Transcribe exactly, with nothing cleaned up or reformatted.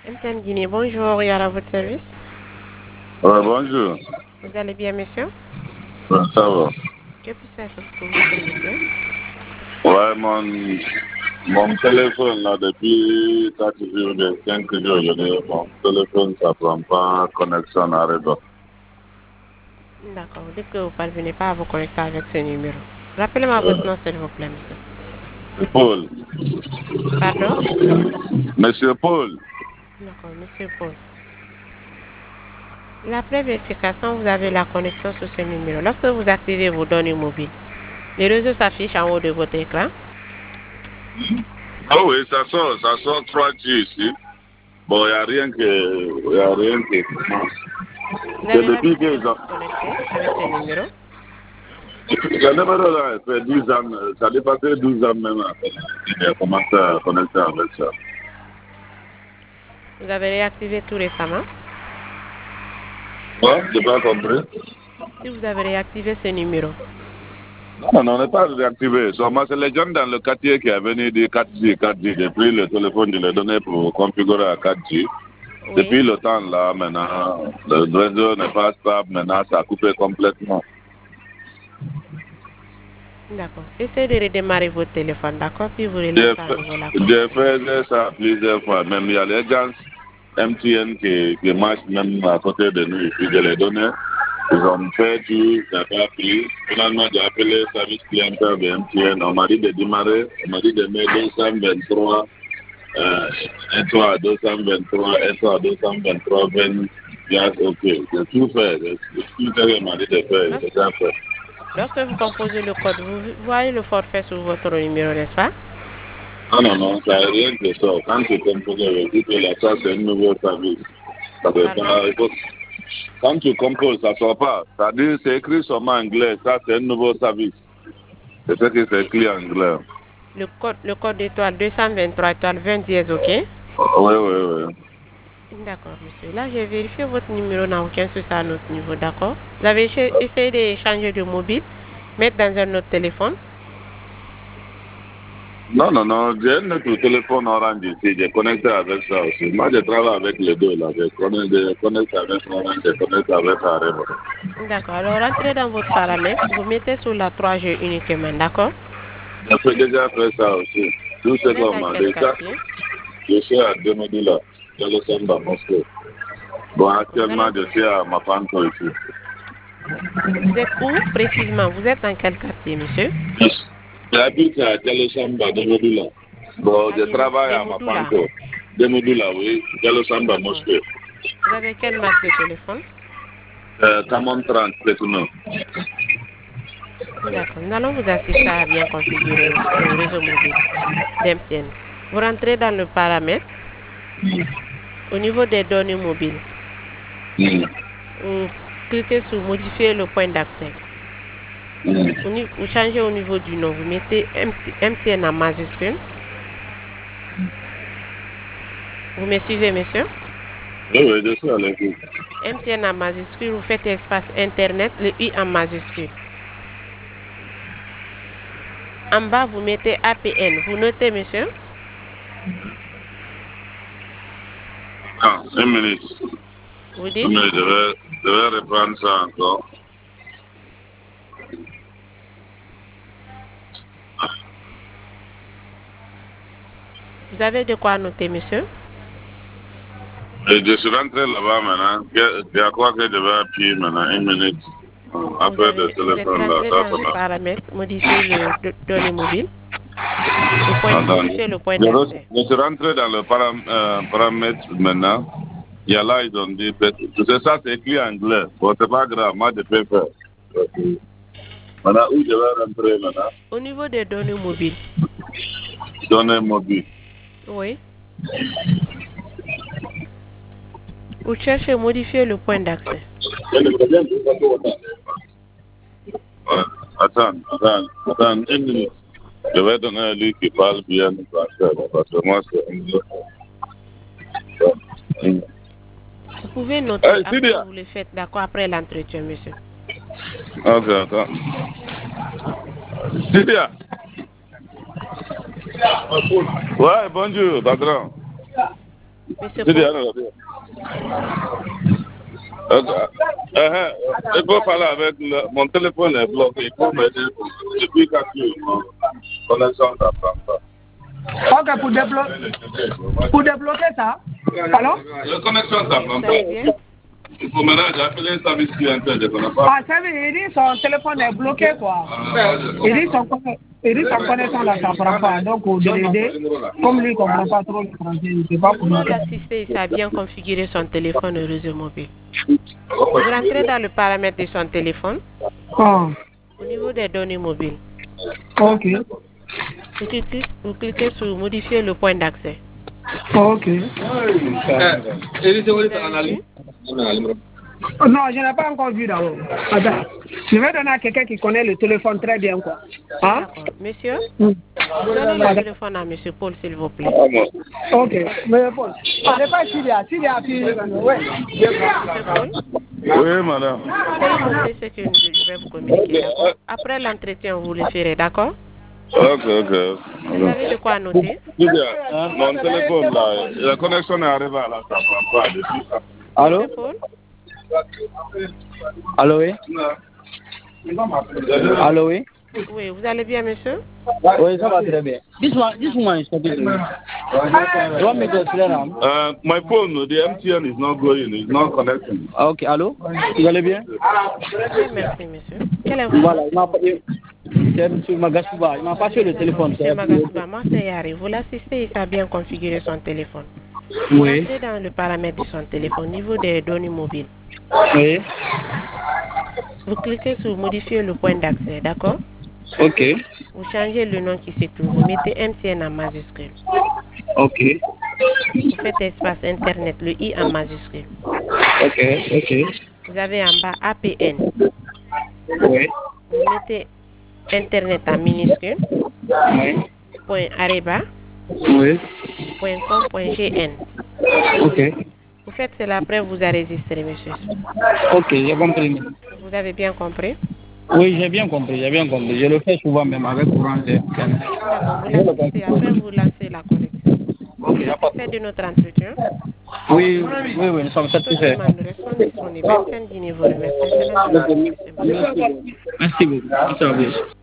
M T N Guinée, bonjour, Yara, à votre service. Ouais, bonjour. Vous allez bien, monsieur? Ouais, ça va. Que puis-je faire pour vous, s'il vous plaît? Ouais, mon, mon téléphone, là, depuis quatre jours, de cinq jours, je n'ai- mon téléphone, ça prend pas connexion à réseau. D'accord, dites que vous ne parvenez pas à vous connecter avec ce numéro. Rappelez-moi Euh, votre nom, s'il vous plaît, monsieur. Paul. Pardon? Monsieur Paul. D'accord, monsieur Paul. Après vérification, vous avez la connexion sur ce numéro. Lorsque vous activez vos données mobiles, les réseaux s'affichent en haut de votre écran. Ah oui, ça sort, ça sort trois G ici. Bon, il n'y a rien que, y a rien que. Vous C'est avez depuis l'habitude de qu'ils vous ont. connecter avec ce numéro. Le numéro là, ça fait douze ans, ça a dépassé douze ans même. Il a commencé à connecter avec ça. Vous avez réactivé tout récemment. Ouais, j'ai pas compris. Si vous avez réactivé ce numéro. Non, non, on n'est pas réactivé. Seulement, c'est les gens dans le quartier qui est venu dire quatre G, quatre G. Depuis le téléphone, je l'ai donné pour configurer à quatre G. Oui, Depuis le temps là, maintenant, le réseau n'est pas stable. Maintenant, ça a coupé complètement. d'accord. Essayez de redémarrer votre téléphone, d'accord? Puis vous J'ai relancez à fait, nouveau la j'ai connexion. fait ça plusieurs fois. Même il y a les gens M T N qui, qui marchent même à côté de nous ici. Je les donné. Ils ont fait tout, ça n'a pas pris. Finalement, j'ai appelé le service clientèle de M T N. On m'a dit de démarrer. On m'a dit de mettre deux cent vingt-trois. Euh, un toit à deux cent vingt-trois, un toit à deux cent vingt-trois, vingt gaz, ok. J'ai tout fait. Tout ce qu'elle m'a dit de faire, j'ai Lorsque, déjà fait. lorsque vous composez le code, vous voyez le forfait sur votre numéro, n'est-ce pas? Non, non, non, ça n'a rien de ça. Quand tu composes, je dis que là, ça, c'est un nouveau service. Ça veut Pardon? pas, il faut- Quand tu composes, ça ne sort pas. C'est-à-dire, c'est écrit seulement en anglais. Ça, c'est un nouveau service. C'est ce qui c'est écrit en anglais. Le code, le code étoile deux cent vingt-trois étoile vingt dièse, ok? Oui, oui, oui. D'accord, monsieur. Là, j'ai vérifié votre numéro n'a aucun souci à notre niveau, d'accord? Vous avez essa- essayé de changer de mobile, mettre dans un autre téléphone. Non, non, non, j'ai un autre téléphone orange ici, j'ai connecté avec ça aussi. Moi, je travaille avec les deux là. Je connecte, je connecte avec orange, je connecte avec Areva. D'accord. Alors, rentrez dans votre paramètre. Vous mettez sur la trois G uniquement, d'accord? J'ai déjà fait ça aussi. Tout ce Vous êtes qu'on dans m'a quel dit, ça, quartier? je suis à Demodi là, dans le centre de Moscou. Bon, D'accord. Nous actuellement, allons... je suis à Mapanto ici. Vous êtes où précisément? Vous êtes dans quel quartier, monsieur? J'habite à Telesamba, Demodi là. Bon, À je Dem- travaille à Demodoula. Mapanto. Demodi là, oui, Telesamba, D'accord. Moscou. Vous avez quelle marque de téléphone? Euh, Camon trente, Techno. D'accord. Nous allons vous assister à bien configurer le réseau mobile d'M T N. Vous rentrez dans le paramètre au niveau des données mobiles. Mm. Vous cliquez sur modifier le point d'accès. Mm. Au ni- Vous changez au niveau du nom. Vous mettez M T M T N en majuscule. Vous me suivez, monsieur? Oui, oui, je suis à l'écoute. M T N en majuscule. Vous faites espace Internet, le I en majuscule. En bas, vous mettez A P N. Vous notez, monsieur? Ah, une minute. Vous Une dites? minute, je vais, je vais reprendre ça encore. Vous avez de quoi noter, monsieur? Et je suis rentré là-bas maintenant. C'est à quoi que je vais appuyer maintenant? Une minute. Vous Après le avez, vous êtes téléphone là, rentré ça dans les sonne. paramètres, modifier le do- données mobile, le point, Attends. modifier le point Je, re- d'accès. je suis rentré dans le param, euh, paramètre maintenant. Il y a là, ils ont dit, tu sais, ça c'est écrit en anglais. Bon, c'est pas grave, moi je peux faire. Maintenant, où je vais rentrer maintenant? Au niveau des données mobiles, Données mobile. oui, vous cherchez à modifier le point d'accès. Ouais. Attends, attends, attends, une minute. Je vais donner à lui qui parle bien le français, là, parce que moi c'est anglais. Hum. Vous pouvez noter Hey, après, Sidia! vous le faites, d'accord, après l'entretien, monsieur. Ok, attends. Sidia! Ouais, bonjour, patron. Monsieur J'ai dit, Paul. alors, euh, euh, il faut parler avec le, mon téléphone est bloqué. Il faut m'aider depuis quatre jours. Connexion n'apprend pas. Ok, pour débloquer, pour débloquer ça. Alors? La connexion n'apprend Vous pas. allez bien? Il faut maintenant appeler un service clientèle, je ne connais pas. Ah, ça veut dire son téléphone est bloqué, quoi. Il dit son, il dit son connexion là, ça ne prend pas. Donc, vous devez l'aider. Comme lui, il ne comprend pas trop le français, il ne sait pas Vous comment. pouvez l'assister, il a bien configuré son téléphone au réseau mobile. Vous rentrez dans le paramètre de son téléphone, Oh. au niveau des données mobiles. Ok. Vous cliquez, vous cliquez sur modifier le point d'accès. Ok. Non, je n'ai pas encore vu d'abord. Attends. Je vais donner à quelqu'un qui connaît le téléphone très bien, quoi. Hein? D'accord. Monsieur, Mm. donnez le téléphone à Monsieur Paul, s'il vous plaît. Ok. Mais Paul, on n'est pas Syria. Syria, puis... Ouais. Monsieur Paul, Oui, madame. veuillez noter ce que je vais vous communiquer, d'accord? Après l'entretien, vous le ferez, d'accord? Ok, ok. Vous avez de quoi noter? Mon téléphone, là, la connexion est arrivée à la ça prend pas depuis ça. Allô? Monsieur Paul? Allô, oui? Allô, oui? Oui, vous allez bien, monsieur? Oui, ça va très bien. Dis-moi, dis-moi, s'il te plaît. You want me to explain now? Uh, my phone, the M T N is not going, it's not connecting. Ah, ok, allô? Vous allez bien? Bien, merci, monsieur. Quel est votre Voilà, nom? il m'a pas... C'est M. Magasuba, il m'a passé le téléphone. Monsieur Magasuba, moi c'est Yari. Vous l'assistez, il a bien configuré son téléphone. Oui. Vous entrez dans le paramètre de son téléphone, au niveau des données mobiles. Oui. Vous cliquez sur modifier le point d'accès, d'accord? Ok. Vous changez le nom qui se trouve, vous mettez M T N en majuscule. Ok. Vous faites espace internet, le I en majuscule. Ok, ok. Vous avez en bas A P N. Oui. Vous mettez internet en minuscule. Oui. Point areba. Oui. Point com. Point gn. Ok. Vous faites cela après, vous enregistrez, monsieur. Ok, j'ai compris. Vous avez bien compris? Oui, j'ai bien compris, j'ai bien compris. Je le fais souvent même avec courant de... D'accord, vous l'assistez, après vous lancez la connexion. Ok, y a pas de... Faites de notre entretien. Oui, oui, oui, nous sommes Toutes satisfaits. demandes sont disponibles. M T N vous remercie. Excellente journée, monsieur. Merci beaucoup. Merci beaucoup. Merci à vous.